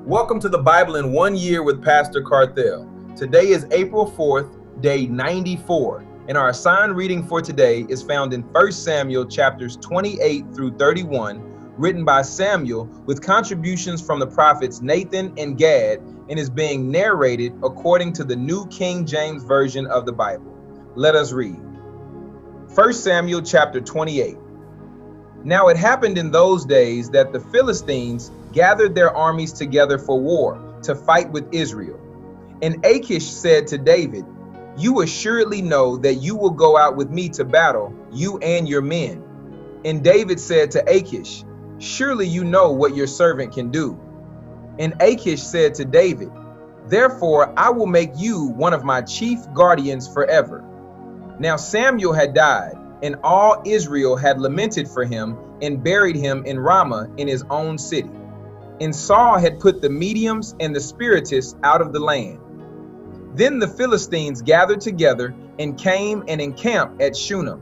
Welcome to the Bible in 1 year with Pastor Carthel. Today is April 4th, day 94, and our assigned reading for today is found in 1 Samuel chapters 28 through 31, written by Samuel with contributions from the prophets Nathan and Gad, and is being narrated according to the New King James Version of the Bible. Let us read. 1 Samuel chapter 28. Now it happened in those days that the Philistines gathered their armies together for war to fight with Israel. And Achish said to David, "You assuredly know that you will go out with me to battle, you and your men." And David said to Achish, "Surely you know what your servant can do." And Achish said to David, "Therefore I will make you one of my chief guardians forever." Now Samuel had died, and all Israel had lamented for him and buried him in Ramah in his own city. And Saul had put the mediums and the spiritists out of the land. Then the Philistines gathered together and came and encamped at Shunem.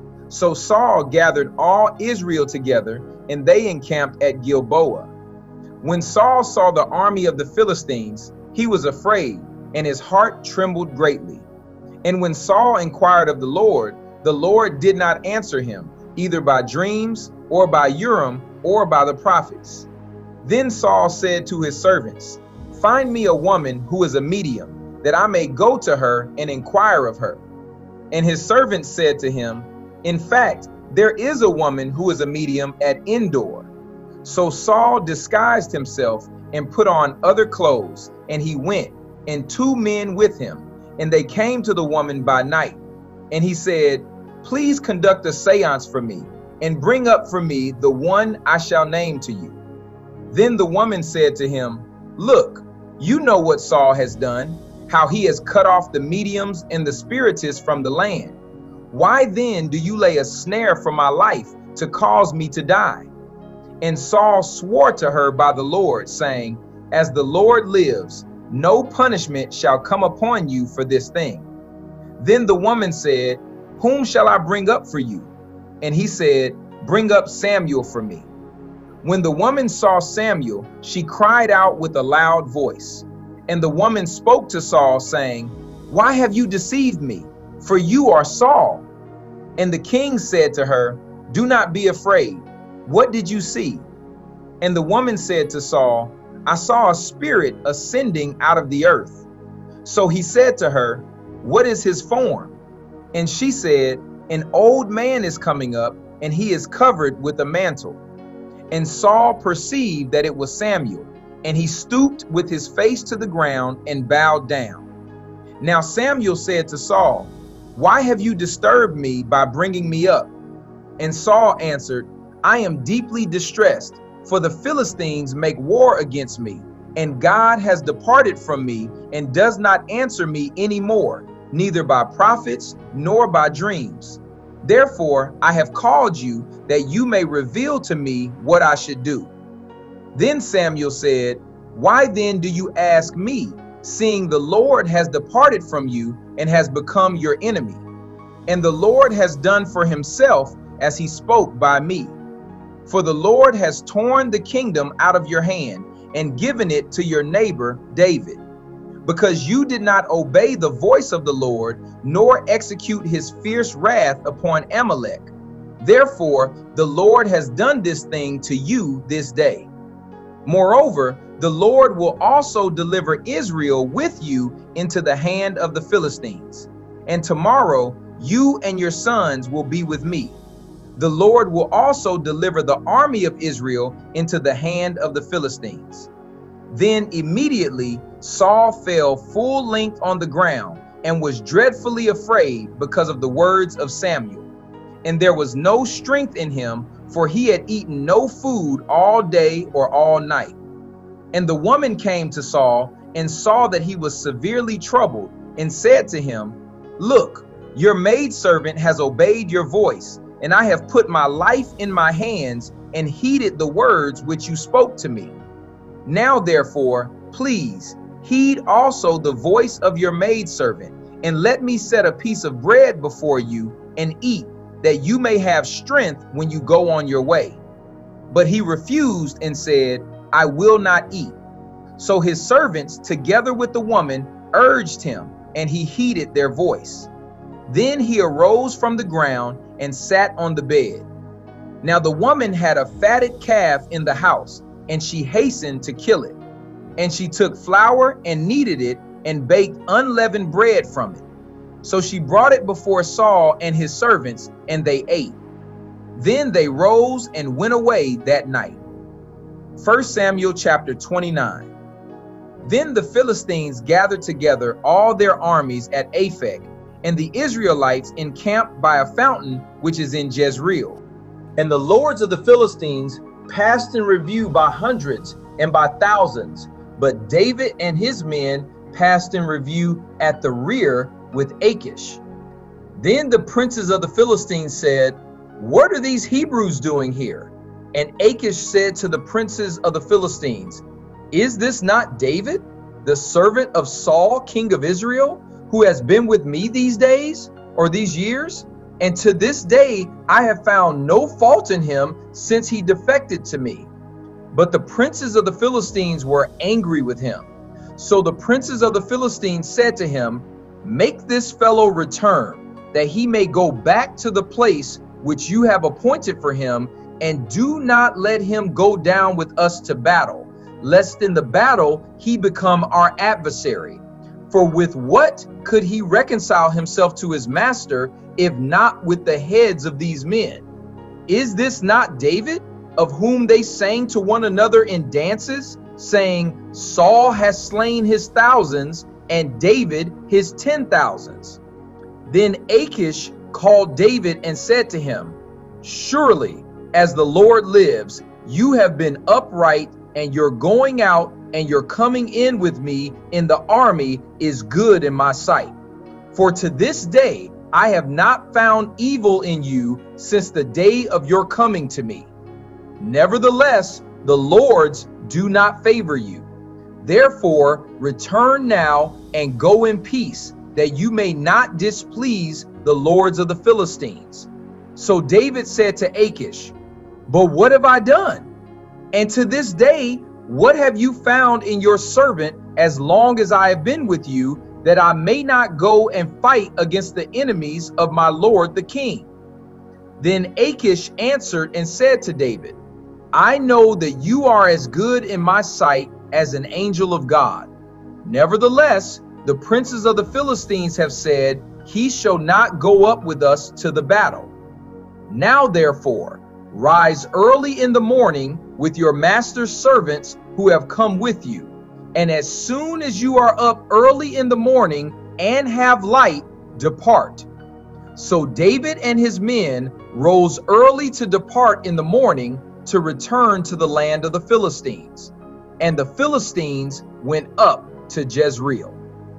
So Saul gathered all Israel together, and they encamped at Gilboa. When Saul saw the army of the Philistines, he was afraid, and his heart trembled greatly. And when Saul inquired of the Lord did not answer him, either by dreams, or by Urim, or by the prophets. Then Saul said to his servants, "Find me a woman who is a medium, that I may go to her and inquire of her." And his servants said to him, "In fact, there is a woman who is a medium at Endor." So Saul disguised himself and put on other clothes, and he went, and 2 men with him, and they came to the woman by night. And he said, "Please conduct a seance for me, and bring up for me the one I shall name to you." Then the woman said to him, "Look, you know what Saul has done, how he has cut off the mediums and the spiritists from the land. Why then do you lay a snare for my life to cause me to die?" And Saul swore to her by the Lord, saying, "As the Lord lives, no punishment shall come upon you for this thing." Then the woman said, "Whom shall I bring up for you?" And he said, "Bring up Samuel for me." When the woman saw Samuel, she cried out with a loud voice. And the woman spoke to Saul, saying, "Why have you deceived me? For you are Saul." And the king said to her, "Do not be afraid. What did you see?" And the woman said to Saul, "I saw a spirit ascending out of the earth." So he said to her, "What is his form?" And she said, "An old man is coming up, and he is covered with a mantle." And Saul perceived that it was Samuel, and he stooped with his face to the ground and bowed down. Now Samuel said to Saul, "Why have you disturbed me by bringing me up?" And Saul answered, "I am deeply distressed, for the Philistines make war against me, and God has departed from me and does not answer me any more, neither by prophets nor by dreams. Therefore I have called you, that you may reveal to me what I should do." Then Samuel said, "Why then do you ask me, seeing the Lord has departed from you and has become your enemy? And the Lord has done for himself as he spoke by me. For the Lord has torn the kingdom out of your hand and given it to your neighbor David, because you did not obey the voice of the Lord, nor execute his fierce wrath upon Amalek. Therefore, the Lord has done this thing to you this day. Moreover, the Lord will also deliver Israel with you into the hand of the Philistines. And tomorrow, you and your sons will be with me. The Lord will also deliver the army of Israel into the hand of the Philistines." Then immediately Saul fell full length on the ground and was dreadfully afraid because of the words of Samuel. And there was no strength in him, for he had eaten no food all day or all night. And the woman came to Saul and saw that he was severely troubled, and said to him, "Look, your maidservant has obeyed your voice, and I have put my life in my hands and heeded the words which you spoke to me. Now therefore, please heed also the voice of your maidservant, and let me set a piece of bread before you and eat, that you may have strength when you go on your way." But he refused and said, "I will not eat." So his servants, together with the woman, urged him, and he heeded their voice. Then he arose from the ground and sat on the bed. Now the woman had a fatted calf in the house, and she hastened to kill it. And she took flour and kneaded it and baked unleavened bread from it. So she brought it before Saul and his servants, and they ate. Then they rose and went away that night. 1 Samuel chapter 29. Then the Philistines gathered together all their armies at Aphek, and the Israelites encamped by a fountain which is in Jezreel. And the lords of the Philistines passed in review by hundreds and by thousands, but David and his men passed in review at the rear with Achish. Then the princes of the Philistines said, "What are these Hebrews doing here?" And Achish said to the princes of the Philistines, "Is this not David, the servant of Saul, king of Israel, who has been with me these days or these years? And to this day I have found no fault in him since he defected to me." But the princes of the Philistines were angry with him. So the princes of the Philistines said to him, "Make this fellow return, that he may go back to the place which you have appointed for him, and do not let him go down with us to battle, lest in the battle he become our adversary. For with what could he reconcile himself to his master, if not with the heads of these men? Is this not David, of whom they sang to one another in dances, saying, Saul has slain his thousands, and David his 10,000s? Then Achish called David and said to him, "Surely, as the Lord lives, you have been upright, and your going out and your coming in with me in the army is good in my sight. For to this day I have not found evil in you since the day of your coming to me. Nevertheless, the Lord's do not favor you. Therefore, return now and go in peace, that you may not displease the lords of the Philistines." So David said to Achish, "But what have I done? And to this day, what have you found in your servant as long as I have been with you, that I may not go and fight against the enemies of my lord the king?" Then Achish answered and said to David, "I know that you are as good in my sight as an angel of God. Nevertheless, the princes of the Philistines have said, he shall not go up with us to the battle. Now therefore, rise early in the morning with your master's servants who have come with you. And as soon as you are up early in the morning and have light, depart." So David and his men rose early to depart in the morning to return to the land of the Philistines. And the Philistines went up to Jezreel.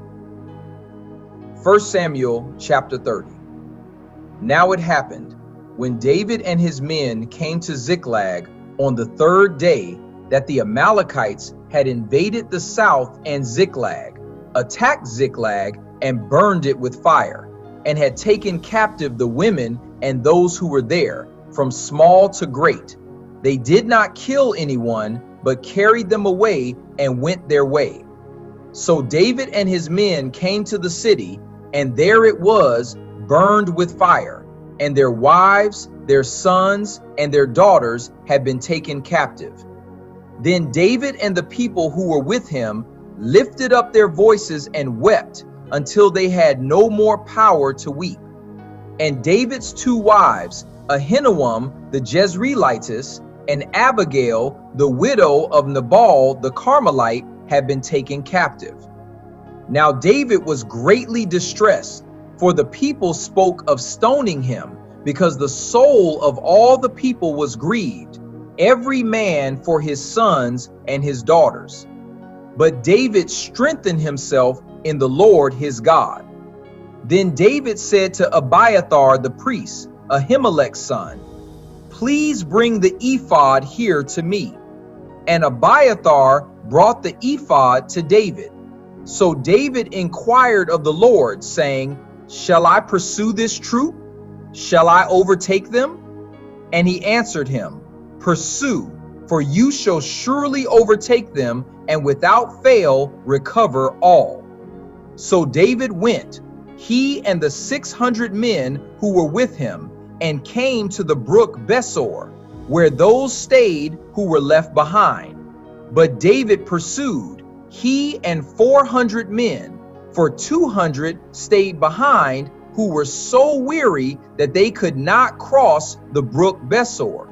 1 Samuel chapter 30. Now it happened, when David and his men came to Ziklag on the third day, that the Amalekites had invaded the south and Ziklag, attacked Ziklag and burned it with fire, and had taken captive the women and those who were there, from small to great. They did not kill anyone, but carried them away and went their way. So David and his men came to the city, and there it was, burned with fire, and their wives, their sons, and their daughters had been taken captive. Then David and the people who were with him lifted up their voices and wept until they had no more power to weep. And David's two wives, Ahinoam the Jezreelitess, and Abigail, the widow of Nabal the Carmelite, had been taken captive. Now David was greatly distressed, for the people spoke of stoning him, because the soul of all the people was grieved, every man for his sons and his daughters. But David strengthened himself in the Lord his God. Then David said to Abiathar the priest, Ahimelech's son, "Please bring the ephod here to me." And Abiathar brought the ephod to David. So David inquired of the Lord, saying, "Shall I pursue this troop? Shall I overtake them?" And he answered him, "Pursue, for you shall surely overtake them, and without fail recover all. So David went, he and the 600 men who were with him, and came to the brook Besor, where those stayed who were left behind. But David pursued, he and 400 men, for 200 stayed behind, who were so weary that they could not cross the brook Besor.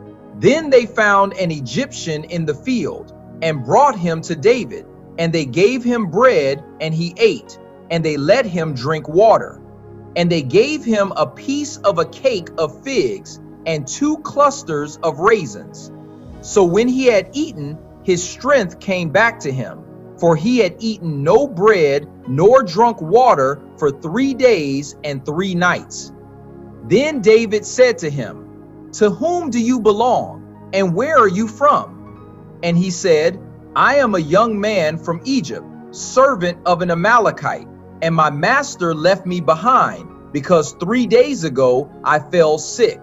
Then they found an Egyptian in the field, and brought him to David, and they gave him bread, and he ate, and they let him drink water. And they gave him a piece of a cake of figs, and 2 clusters of raisins. So when he had eaten, his strength came back to him, for he had eaten no bread nor drunk water for 3 days and 3 nights. Then David said to him, "To whom do you belong, and where are you from?" And he said, "I am a young man from Egypt, servant of an Amalekite, and my master left me behind, because 3 days ago I fell sick.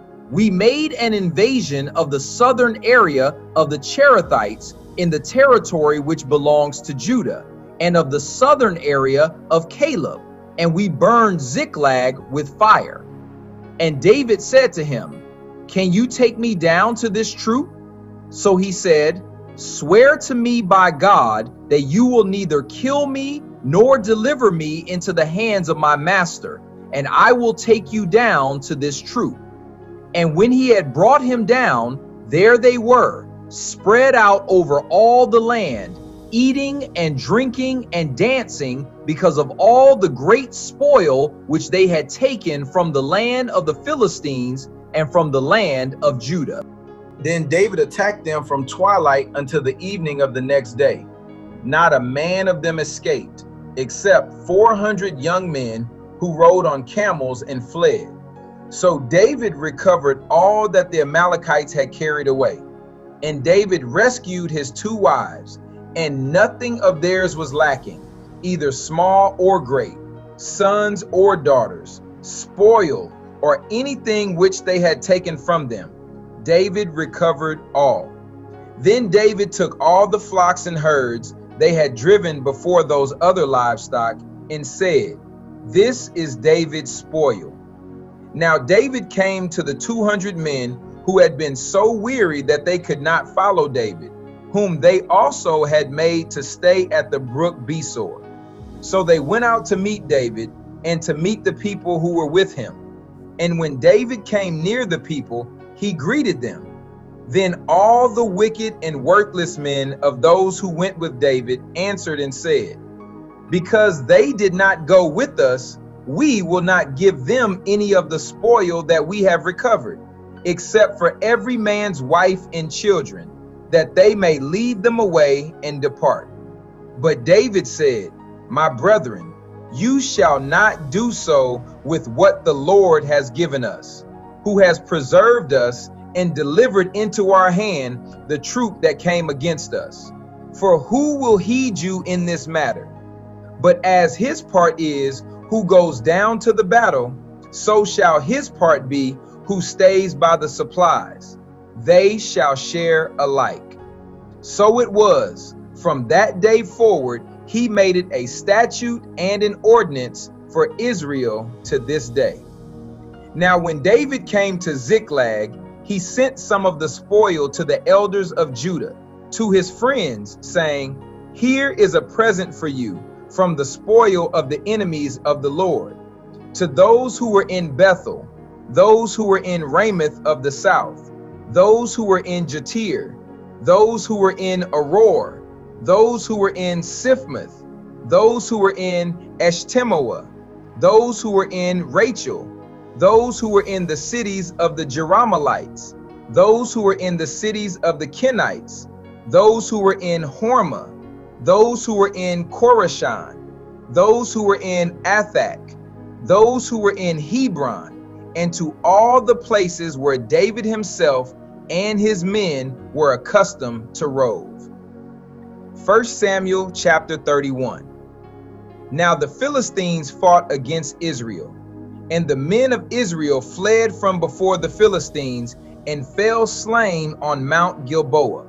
We made an invasion of the southern area of the Cherethites in the territory which belongs to Judah, and of the southern area of Caleb, and we burned Ziklag with fire." And David said to him, "Can you take me down to this troop?" So he said, "Swear to me by God that you will neither kill me nor deliver me into the hands of my master, and I will take you down to this troop." And when he had brought him down, there they were, spread out over all the land, eating and drinking and dancing, because of all the great spoil which they had taken from the land of the Philistines and from the land of Judah. Then David attacked them from twilight until the evening of the next day. Not a man of them escaped, except 400 young men who rode on camels and fled. So David recovered all that the Amalekites had carried away. And David rescued his 2 wives, and nothing of theirs was lacking, either small or great, sons or daughters, spoil, or anything which they had taken from them. David recovered all. Then David took all the flocks and herds they had driven before those other livestock, and said, "This is David's spoil." Now David came to the 200 men who had been so weary that they could not follow David, whom they also had made to stay at the brook Besor. So they went out to meet David, and to meet the people who were with him. And when David came near the people, he greeted them. Then all the wicked and worthless men of those who went with David answered and said, "Because they did not go with us, we will not give them any of the spoil that we have recovered, except for every man's wife and children, that they may lead them away and depart." But David said, "My brethren, you shall not do so with what the Lord has given us, who has preserved us and delivered into our hand the troop that came against us. For who will heed you in this matter? But as his part is who goes down to the battle, so shall his part be who stays by the supplies. They shall share alike." So it was, from that day forward, he made it a statute and an ordinance for Israel to this day. Now when David came to Ziklag, he sent some of the spoil to the elders of Judah, to his friends, saying, "Here is a present for you from the spoil of the enemies of the Lord." To those who were in Bethel, those who were in Ramoth of the south, those who were in Jatir, those who were in Aroer, those who were in Siphmoth, those who were in Eshtemoa, those who were in Rachel, those who were in the cities of the Jerahmeelites, those who were in the cities of the Kenites, those who were in Hormah, those who were in Korashan, those who were in Athak, those who were in Hebron, and to all the places where David himself and his men were accustomed to rove. 1 Samuel chapter 31. Now the Philistines fought against Israel, and the men of Israel fled from before the Philistines and fell slain on Mount Gilboa.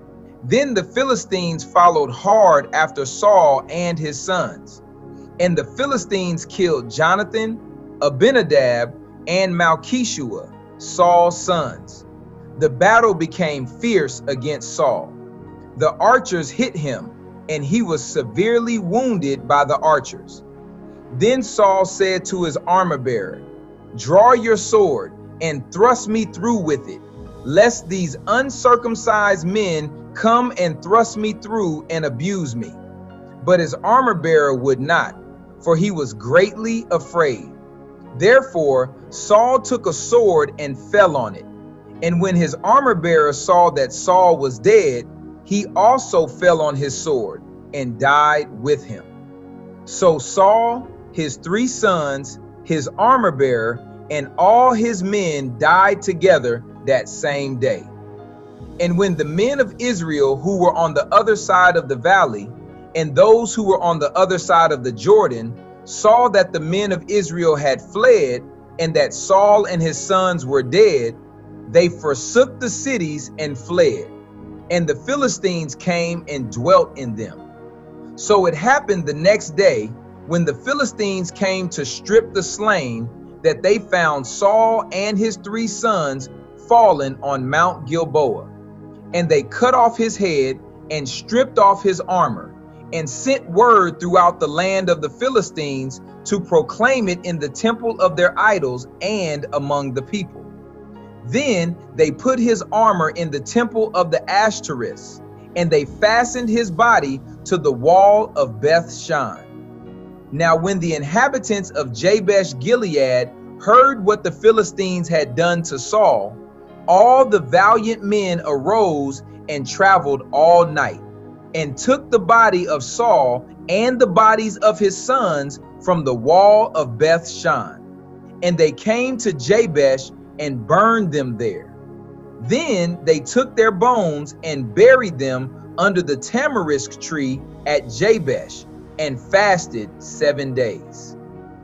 Then the Philistines followed hard after Saul and his sons. And the Philistines killed Jonathan, Abinadab, and Malchishua, Saul's sons. The battle became fierce against Saul. The archers hit him, and he was severely wounded by the archers. Then Saul said to his armor-bearer, "Draw your sword and thrust me through with it, lest these uncircumcised men come and thrust me through and abuse me." But his armor-bearer would not, for he was greatly afraid. Therefore Saul took a sword and fell on it. And when his armor-bearer saw that Saul was dead, he also fell on his sword and died with him. So Saul, his 3 sons, his armor-bearer, and all his men died together that same day. And when the men of Israel who were on the other side of the valley and those who were on the other side of the Jordan saw that the men of Israel had fled and that Saul and his sons were dead, they forsook the cities and fled. And the Philistines came and dwelt in them. So it happened the next day, when the Philistines came to strip the slain, that they found Saul and his 3 sons fallen on Mount Gilboa. And they cut off his head and stripped off his armor, and sent word throughout the land of the Philistines to proclaim it in the temple of their idols and among the people. Then they put his armor in the temple of the Ashtoreths, and they fastened his body to the wall of Beth-shan. Now when the inhabitants of Jabesh Gilead heard what the Philistines had done to Saul, all the valiant men arose and traveled all night, and took the body of Saul and the bodies of his sons from the wall of Beth-shan. And they came to Jabesh and burned them there. Then they took their bones and buried them under the tamarisk tree at Jabesh, and fasted 7 days.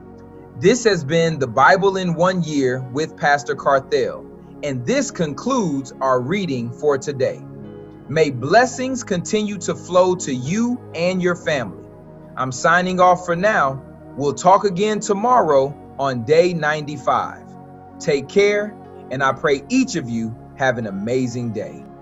This has been the Bible in 1 year with Pastor Carthel, and this concludes our reading for today. May blessings continue to flow to you and your family. I'm signing off for now. We'll talk again tomorrow on day 95. Take care, and I pray each of you have an amazing day.